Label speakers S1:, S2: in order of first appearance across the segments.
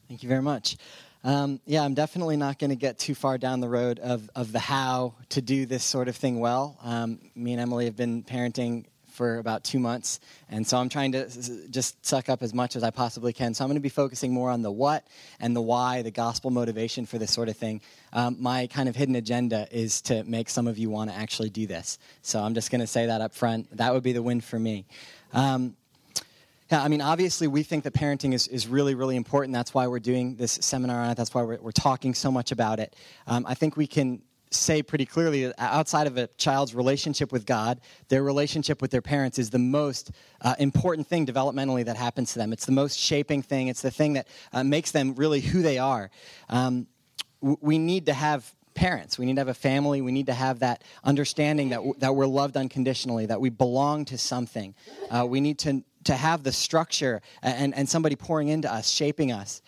S1: Thank you very much. Yeah, I'm definitely not going to get too far down the road of the how to do this sort of thing well. Me and Emily have been parenting for about 2 months, and so I'm trying to just suck up as much as I possibly can. So I'm going to be focusing more on the what and the why, the gospel motivation for this sort of thing. My kind of hidden agenda is to make some of you want to actually do this. So I'm just going to say that up front. That would be the win for me. Yeah, I mean, obviously, we think that parenting is really, really important. That's why we're doing this seminar on it. That's why we're talking so much about it. I think we can say pretty clearly that outside of a child's relationship with God, their relationship with their parents is the most important thing developmentally that happens to them. It's the most shaping thing. It's the thing that makes them really who they are. We need to have parents. We need to have a family. We need to have that understanding that we're loved unconditionally, that we belong to something. We need to have the structure and somebody pouring into us, shaping us.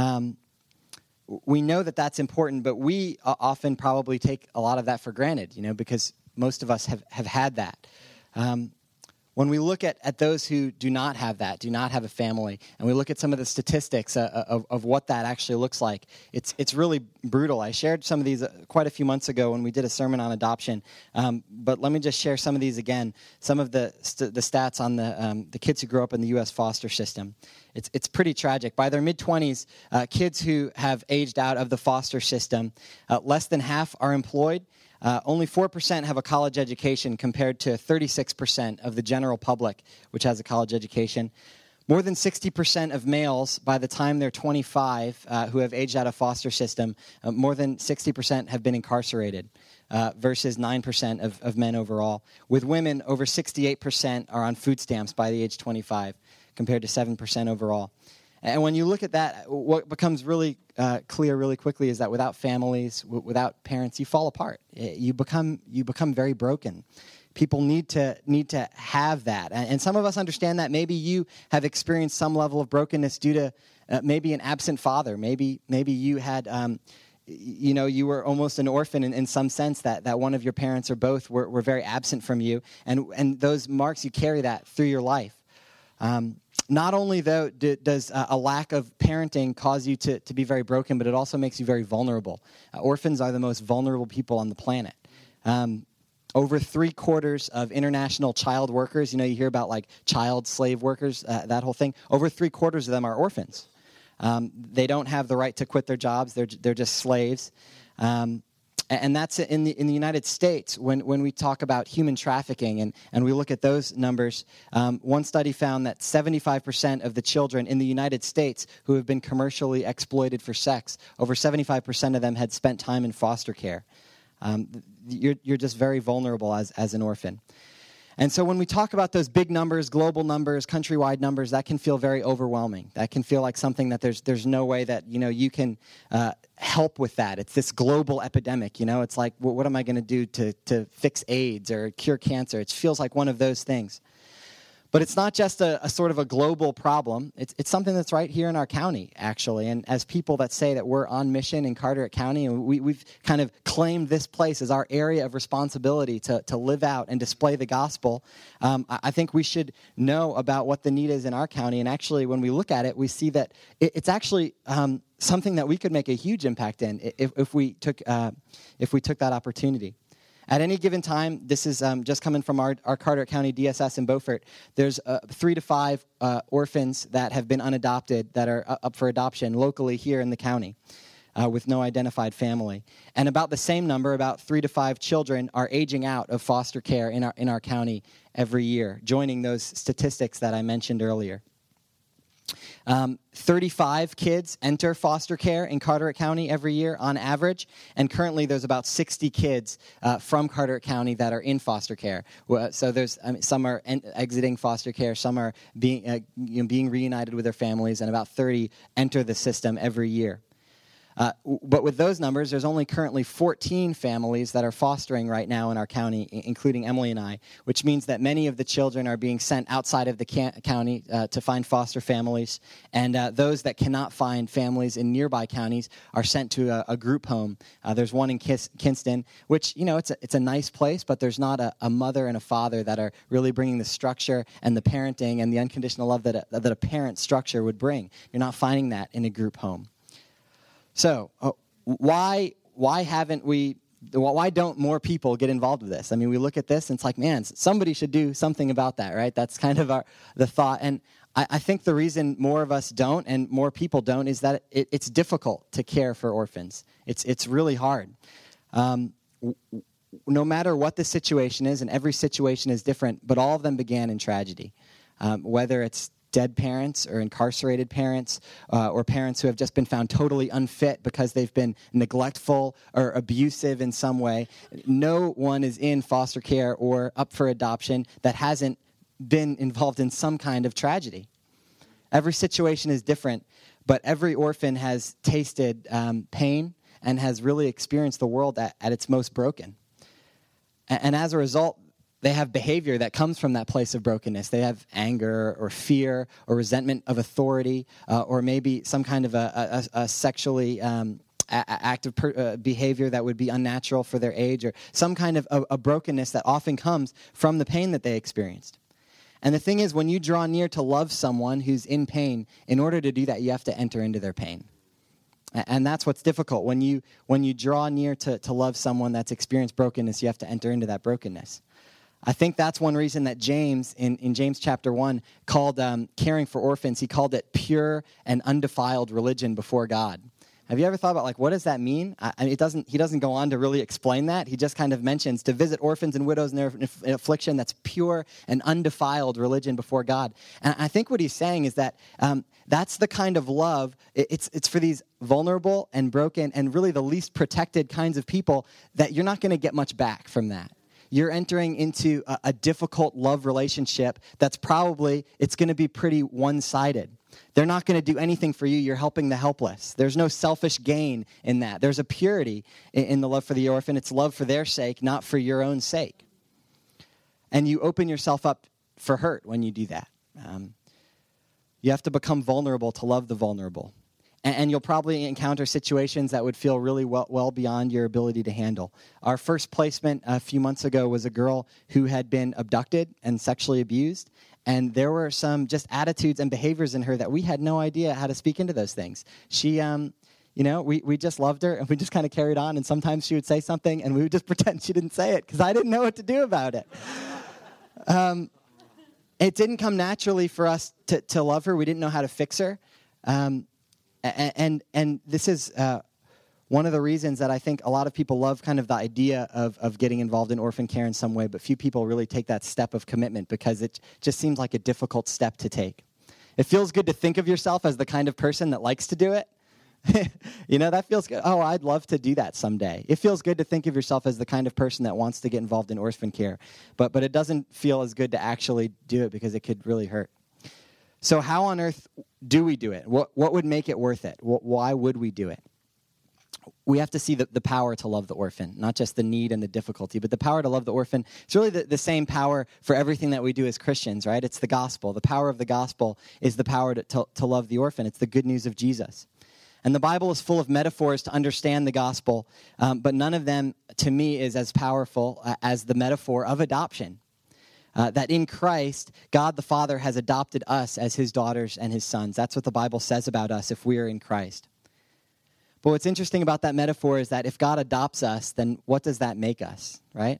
S1: We know that that's important, but we often probably take a lot of that for granted, because most of us have had that. When we look at those who do not have that, do not have a family, and we look at some of the statistics of what that actually looks like, it's really brutal. I shared some of these quite a few months ago when we did a sermon on adoption, but let me just share some of these again, some of the stats on the kids who grow up in the U.S. foster system. It's pretty tragic. By their mid-20s, kids who have aged out of the foster system, less than half are employed. Only 4% have a college education compared to 36% of the general public, which has a college education. More than 60% of males, by the time they're 25, who have aged out of foster system, more than 60% have been incarcerated, versus 9% of men overall. With women, over 68% are on food stamps by the age 25, compared to 7% overall. And when you look at that, what becomes really clear really quickly is that without families, without parents, you fall apart. You become very broken. People need to have that. And some of us understand that. Maybe you have experienced some level of brokenness due to maybe an absent father. Maybe you had, you were almost an orphan in some sense, that one of your parents or both were very absent from you. And those marks, you carry that through your life. Not only, though, does a lack of parenting cause you to be very broken, but it also makes you very vulnerable. Orphans are the most vulnerable people on the planet. Over 3/4 of international child workers, you hear about like child slave workers, that whole thing. Over 3/4 of them are orphans. They don't have the right to quit their jobs. They're just slaves. And that's in the United States. When we talk about human trafficking and we look at those numbers, one study found that 75% of the children in the United States who have been commercially exploited for sex, over 75% of them had spent time in foster care. You're just very vulnerable as an orphan. And so when we talk about those big numbers, global numbers, countrywide numbers, that can feel very overwhelming. That can feel like something that there's no way that you can help with that. It's this global epidemic. It's like, what am I going to do to fix AIDS or cure cancer? It feels like one of those things. But it's not just a sort of a global problem. It's something that's right here in our county, actually. And as people that say that we're on mission in Carteret County, and we've kind of claimed this place as our area of responsibility to live out and display the gospel, I think we should know about what the need is in our county. And actually, when we look at it, we see that it's actually something that we could make a huge impact in if we took that opportunity. At any given time, this is just coming from our Carteret County DSS in Beaufort, there's 3 to 5 orphans that have been unadopted that are up for adoption locally here in the county with no identified family. And about the same number, about 3 to 5 children are aging out of foster care in our county every year, joining those statistics that I mentioned earlier. 35 kids enter foster care in Carteret County every year on average, and currently there's about 60 kids from Carteret County that are in foster care. So there's some are exiting foster care, some are being reunited with their families, and about 30 enter the system every year. But with those numbers, there's only currently 14 families that are fostering right now in our county, including Emily and I, which means that many of the children are being sent outside of the county to find foster families, and those that cannot find families in nearby counties are sent to a group home. There's one in Kinston, which, it's a nice place, but there's not a mother and a father that are really bringing the structure and the parenting and the unconditional love that a parent structure would bring. You're not finding that in a group home. So why don't more people get involved with this? I mean, we look at this and it's like, man, somebody should do something about that, right? That's kind of the thought. And I think the reason more of us don't and more people don't is that it's difficult to care for orphans. It's really hard. No matter what the situation is, and every situation is different, but all of them began in tragedy. Whether it's dead parents or incarcerated parents or parents who have just been found totally unfit because they've been neglectful or abusive in some way. No one is in foster care or up for adoption that hasn't been involved in some kind of tragedy. Every situation is different, but every orphan has tasted pain and has really experienced the world at its most broken. And as a result, they have behavior that comes from that place of brokenness. They have anger or fear or resentment of authority or maybe some kind of a sexually active behavior that would be unnatural for their age, or some kind of a brokenness that often comes from the pain that they experienced. And the thing is, when you draw near to love someone who's in pain, in order to do that, you have to enter into their pain. And that's what's difficult. When you draw near to love someone that's experienced brokenness, you have to enter into that brokenness. I think that's one reason that James, in James chapter 1, called caring for orphans, he called it pure and undefiled religion before God. Have you ever thought about, what does that mean? He doesn't go on to really explain that. He just kind of mentions to visit orphans and widows in their affliction, that's pure and undefiled religion before God. And I think what he's saying is that that's the kind of love, it's for these vulnerable and broken and really the least protected kinds of people that you're not going to get much back from that. You're entering into a difficult love relationship that's it's going to be pretty one-sided. They're not going to do anything for you. You're helping the helpless. There's no selfish gain in that. There's a purity in the love for the orphan. It's love for their sake, not for your own sake. And you open yourself up for hurt when you do that. You have to become vulnerable to love the vulnerable. And you'll probably encounter situations that would feel really well beyond your ability to handle. Our first placement a few months ago was a girl who had been abducted and sexually abused. And there were some just attitudes and behaviors in her that we had no idea how to speak into those things. She, we just loved her and we just kind of carried on. And sometimes she would say something and we would just pretend she didn't say it because I didn't know what to do about it. It didn't come naturally for us to love her. We didn't know how to fix her. And this is one of the reasons that I think a lot of people love kind of the idea of getting involved in orphan care in some way, but few people really take that step of commitment because it just seems like a difficult step to take. It feels good to think of yourself as the kind of person that likes to do it. That feels good. Oh, I'd love to do that someday. It feels good to think of yourself as the kind of person that wants to get involved in orphan care, but it doesn't feel as good to actually do it because it could really hurt. So how on earth do we do it? What would make it worth it? Why would we do it? We have to see the power to love the orphan, not just the need and the difficulty, but the power to love the orphan. It's really the same power for everything that we do as Christians, right? It's the gospel. The power of the gospel is the power to love the orphan. It's the good news of Jesus. And the Bible is full of metaphors to understand the gospel, but none of them, to me, is as powerful as the metaphor of adoption. That in Christ, God the Father has adopted us as his daughters and his sons. That's what the Bible says about us if we are in Christ. But what's interesting about that metaphor is that if God adopts us, then what does that make us, right?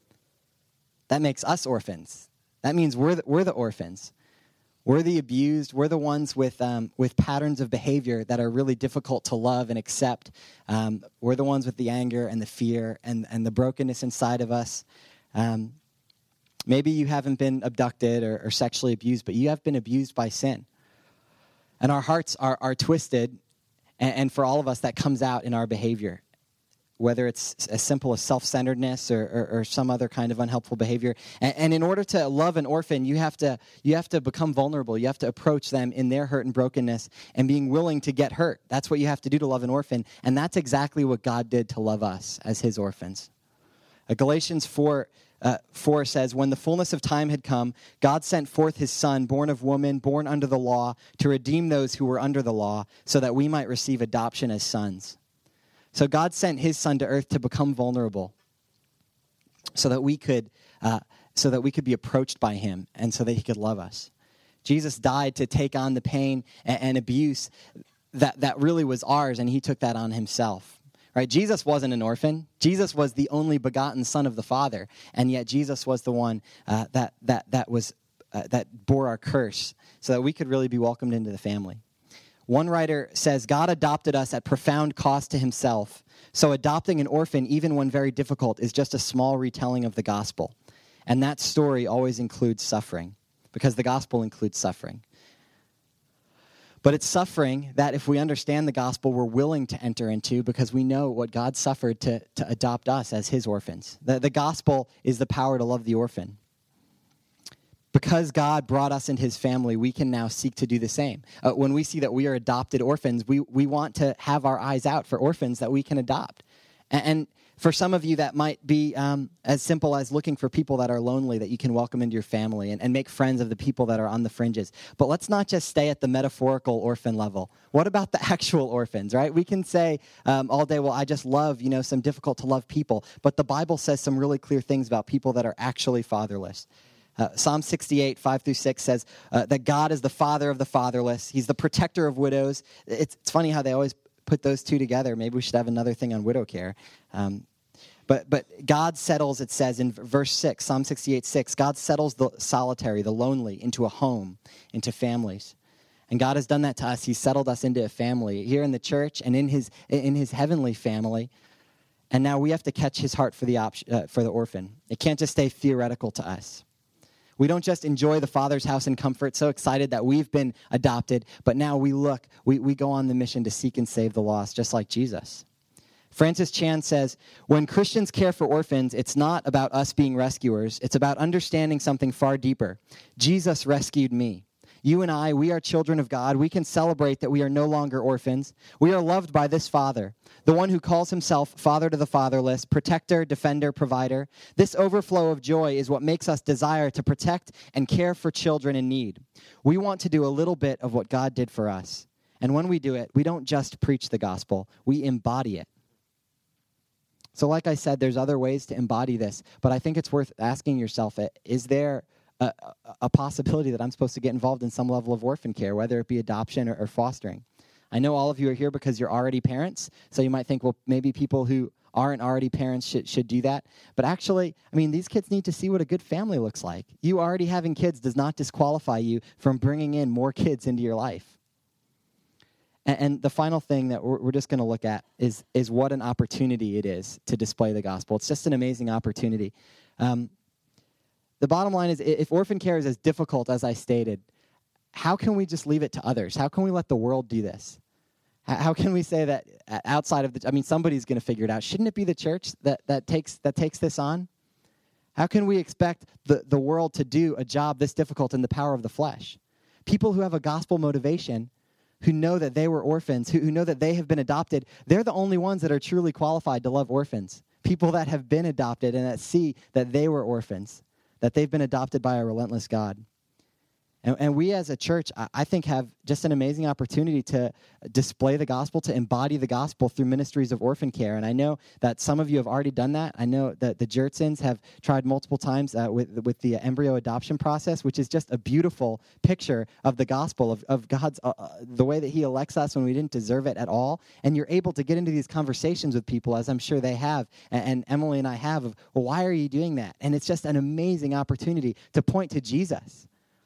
S1: That makes us orphans. That means we're the orphans. We're the abused. We're the ones with patterns of behavior that are really difficult to love and accept. We're the ones with the anger and the fear and the brokenness inside of us. Maybe you haven't been abducted or sexually abused, but you have been abused by sin. And our hearts are twisted, and for all of us, that comes out in our behavior, whether it's as simple as self-centeredness or some other kind of unhelpful behavior. And in order to love an orphan, you have to become vulnerable. You have to approach them in their hurt and brokenness and being willing to get hurt. That's what you have to do to love an orphan, and that's exactly what God did to love us as his orphans. Galatians 4 says, when the fullness of time had come, God sent forth his Son, born of woman, born under the law, to redeem those who were under the law, so that we might receive adoption as sons. So God sent his Son to earth to become vulnerable, so that we could be approached by him, and so that he could love us. Jesus died to take on the pain and abuse that really was ours, and he took that on himself. Right? Jesus wasn't an orphan. Jesus was the only begotten Son of the Father, and yet Jesus was the one that bore our curse so that we could really be welcomed into the family. One writer says, God adopted us at profound cost to himself, so adopting an orphan, even when very difficult, is just a small retelling of the gospel. And that story always includes suffering, because the gospel includes suffering. But it's suffering that, if we understand the gospel, we're willing to enter into, because we know what God suffered to adopt us as his orphans. The gospel is the power to love the orphan. Because God brought us into his family, we can now seek to do the same. When we see that we are adopted orphans, we want to have our eyes out for orphans that we can adopt. And for some of you, that might be as simple as looking for people that are lonely that you can welcome into your family and make friends of the people that are on the fringes. But let's not just stay at the metaphorical orphan level. What about the actual orphans, right? We can say all day, well, I just love, some difficult to love people. But the Bible says some really clear things about people that are actually fatherless. Psalm 68, 5-6 says that God is the father of the fatherless. He's the protector of widows. It's funny how they always put those two together. Maybe we should have another thing on widow care. But God settles, it says in verse 6, Psalm 68, 6, God settles the solitary, the lonely, into a home, into families. And God has done that to us. He's settled us into a family here in the church and in his heavenly family. And now we have to catch his heart for the orphan. It can't just stay theoretical to us. We don't just enjoy the Father's house and comfort, so excited that we've been adopted, but now we go on the mission to seek and save the lost, just like Jesus. Francis Chan says, when Christians care for orphans, it's not about us being rescuers. It's about understanding something far deeper. Jesus rescued me. You and I, we are children of God. We can celebrate that we are no longer orphans. We are loved by this Father, the one who calls himself Father to the fatherless, protector, defender, provider. This overflow of joy is what makes us desire to protect and care for children in need. We want to do a little bit of what God did for us. And when we do it, we don't just preach the gospel, we embody it. So like I said, there's other ways to embody this, but I think it's worth asking yourself, is there a possibility that I'm supposed to get involved in some level of orphan care, whether it be adoption or fostering? I know all of you are here because you're already parents, so you might think, well, maybe people who aren't already parents should do that. But actually, these kids need to see what a good family looks like. You already having kids does not disqualify you from bringing in more kids into your life. And the final thing that we're just going to look at is what an opportunity it is to display the gospel. It's just an amazing opportunity. The bottom line is, if orphan care is as difficult as I stated, how can we just leave it to others? How can we let the world do this? How can we say that outside of somebody's going to figure it out? Shouldn't it be the church that takes this on? How can we expect the world to do a job this difficult in the power of the flesh? People who have a gospel motivation, who know that they were orphans, who know that they have been adopted, they're the only ones that are truly qualified to love orphans. People that have been adopted and that see that they were orphans, that they've been adopted by a relentless God. And we as a church, I think, have just an amazing opportunity to display the gospel, to embody the gospel through ministries of orphan care. And I know that some of you have already done that. I know that the Jertsons have tried multiple times with the embryo adoption process, which is just a beautiful picture of the gospel, of God's, the way that he elects us when we didn't deserve it at all. And you're able to get into these conversations with people, as I'm sure they have, and Emily and I have, of, well, why are you doing that? And it's just an amazing opportunity to point to Jesus.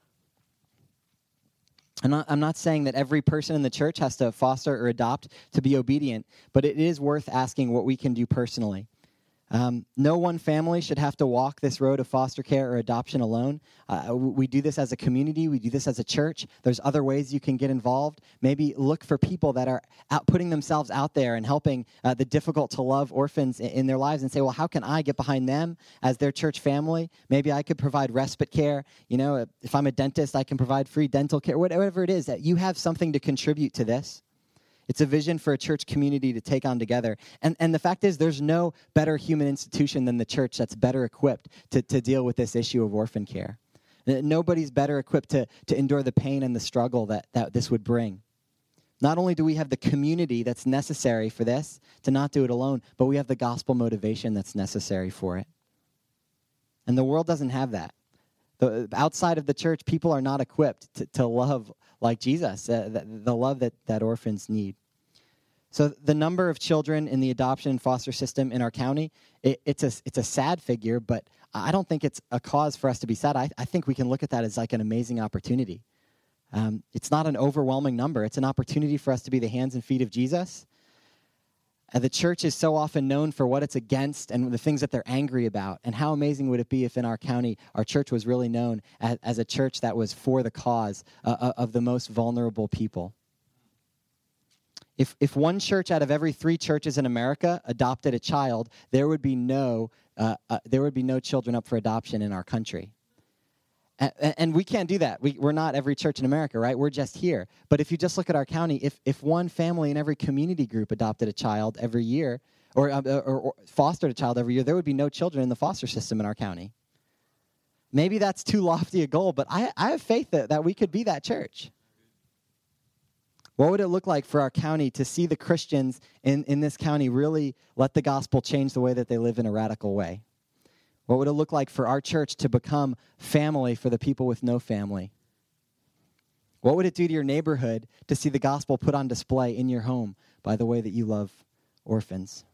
S1: I'm not saying that every person in the church has to foster or adopt to be obedient, but it is worth asking what we can do personally. No one family should have to walk this road of foster care or adoption alone. We do this as a community. We do this as a church. There's other ways you can get involved. Maybe look for people that are putting themselves out there and helping the difficult-to-love orphans in their lives and say, well, how can I get behind them as their church family? Maybe I could provide respite care. If I'm a dentist, I can provide free dental care. Whatever it is, that you have something to contribute to this. It's a vision for a church community to take on together. And the fact is, there's no better human institution than the church that's better equipped to deal with this issue of orphan care. Nobody's better equipped to endure the pain and the struggle that this would bring. Not only do we have the community that's necessary for this, to not do it alone, but we have the gospel motivation that's necessary for it. And the world doesn't have that. Outside of the church, people are not equipped to love like Jesus, the love that orphans need. So the number of children in the adoption and foster system in our county, it's a sad figure, but I don't think it's a cause for us to be sad. I think we can look at that as like an amazing opportunity. It's not an overwhelming number. It's an opportunity for us to be the hands and feet of Jesus. The church is so often known for what it's against and the things that they're angry about. And how amazing would it be if in our county, our church was really known as a church that was for the cause of the most vulnerable people. If one church out of every 3 churches in America adopted a child, there would be no children up for adoption in our country. And we can't do that. We're not every church in America, right? We're just here. But if you just look at our county, if one family in every community group adopted a child every year, or fostered a child every year, there would be no children in the foster system in our county. Maybe that's too lofty a goal, but I have faith that we could be that church. What would it look like for our county to see the Christians in this county really let the gospel change the way that they live in a radical way? What would it look like for our church to become family for the people with no family? What would it do to your neighborhood to see the gospel put on display in your home by the way that you love orphans?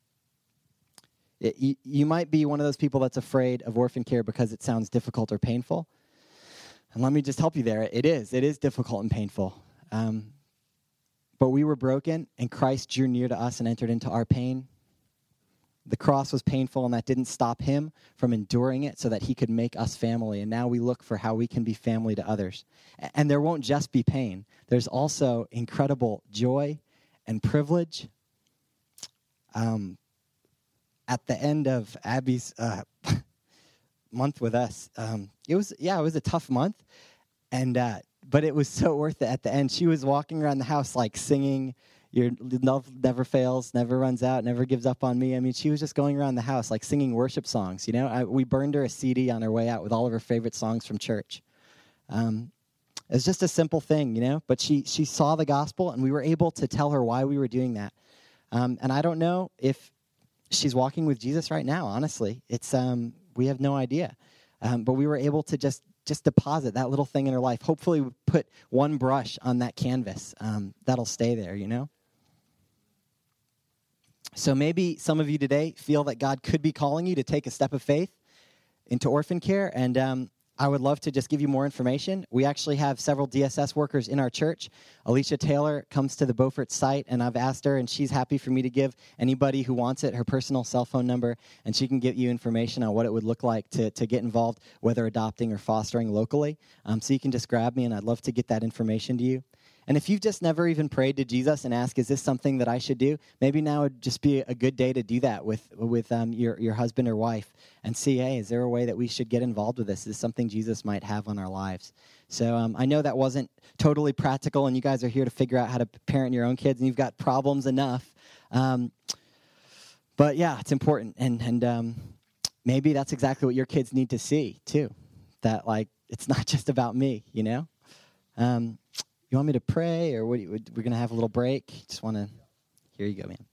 S1: You might be one of those people that's afraid of orphan care because it sounds difficult or painful. And let me just help you there. It is difficult and painful. But we were broken, and Christ drew near to us and entered into our pain. The cross was painful, and that didn't stop him from enduring it so that he could make us family. And now we look for how we can be family to others. And there won't just be pain. There's also incredible joy and privilege. At the end of Abby's month with us, it was a tough month, but it was so worth it at the end. She was walking around the house like singing, "Your love never fails, never runs out, never gives up on me." I mean, she was just going around the house like singing worship songs, you know. We burned her a CD on her way out with all of her favorite songs from church. It was just a simple thing, you know, but she saw the gospel, and we were able to tell her why we were doing that. And I don't know if she's walking with Jesus right now, honestly. It's we have no idea. But we were able to just deposit that little thing in her life. Hopefully we put one brush on that canvas that'll stay there, you know. So maybe some of you today feel that God could be calling you to take a step of faith into orphan care, and I would love to just give you more information. We actually have several DSS workers in our church. Alicia Taylor comes to the Beaufort site, and I've asked her, and she's happy for me to give anybody who wants it her personal cell phone number, and she can give you information on what it would look like to get involved, whether adopting or fostering locally. So you can just grab me, and I'd love to get that information to you. And if you've just never even prayed to Jesus and asked, is this something that I should do? Maybe now would just be a good day to do that with your husband or wife and see, hey, is there a way that we should get involved with this? Is this something Jesus might have on our lives? So I know that wasn't totally practical, and you guys are here to figure out how to parent your own kids, and you've got problems enough. But yeah, it's important. And maybe that's exactly what your kids need to see, too, that, like, it's not just about me, you know? You want me to pray, or we're going to have a little break? Just want to, here you go, man.